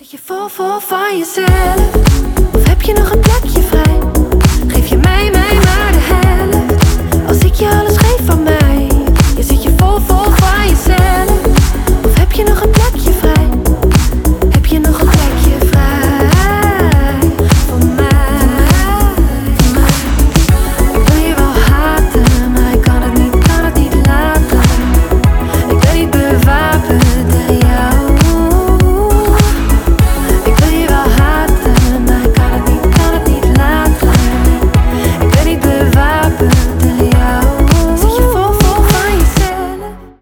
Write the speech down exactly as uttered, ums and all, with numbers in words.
Zit je vol, vol van jezelf? Of heb je nog een plekje